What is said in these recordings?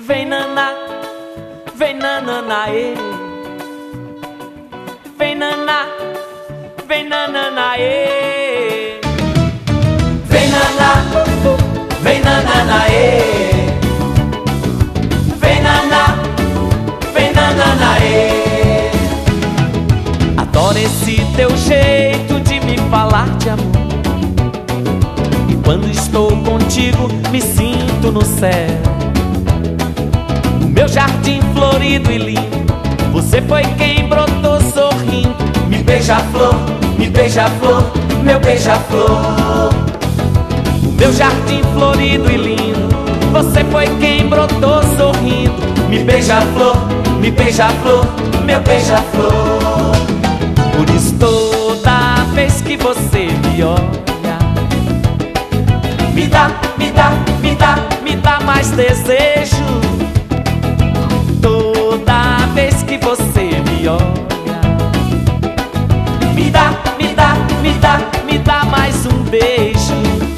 Vem naná, vem nananaê. Vem naná, vem nananaê. Vem naná, vem nananaê. Vem naná, vem nananaê. Adoro esse teu jeito de me falar de amor. E quando estou contigo me sinto no céu. No meu jardim florido e lindo, você foi quem brotou sorrindo. Me beija-flor, meu beija-flor. No meu jardim florido e lindo, você foi quem brotou sorrindo. Me beija-flor, meu beija-flor. Por isso toda vez que você me olha, me dá, me dá, me dá, me dá mais desejo. Toda vez que você me olha, me dá, me dá, me dá, me dá mais um beijo.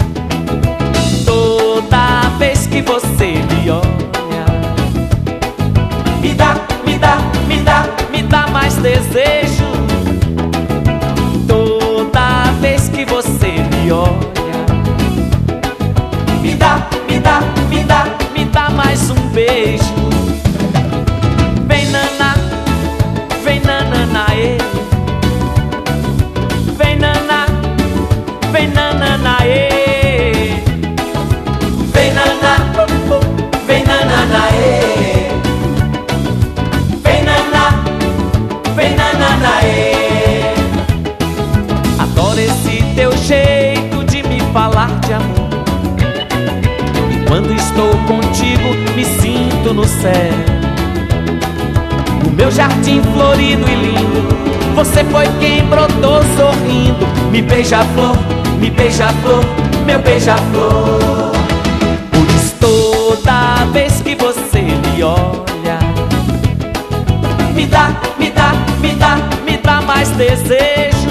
Toda vez que você me olha, me dá, me dá, me dá, me dá mais desejo. Toda vez que você me olha, me dá, me dá, me dá, me dá mais um beijo. Vem naná, vem nananaê. Vem naná, vem nananaê. Vem naná, vem nananaê. Vem naná, vem nananaê. Adoro esse teu jeito de me falar de amor. E quando estou contigo me sinto no céu. No meu jardim florido e lindo, você foi quem brotou sorrindo. Me beija-flor, meu beija-flor. Por isso toda vez que você me olha, me dá, me dá, me dá, me dá mais desejo.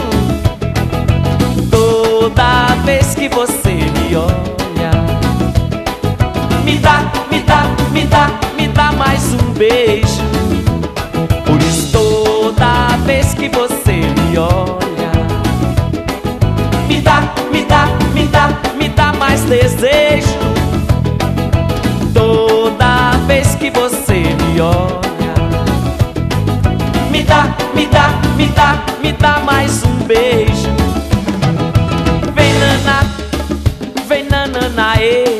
Toda vez que você me olha, me dá, me dá, me dá, me dá mais um beijo. Por isso toda vez que você me olha, me dá, me dá, me dá, me dá mais desejo. Toda vez que você me olha, me dá, me dá, me dá, me dá mais um beijo. Vem naná, vem nananaê.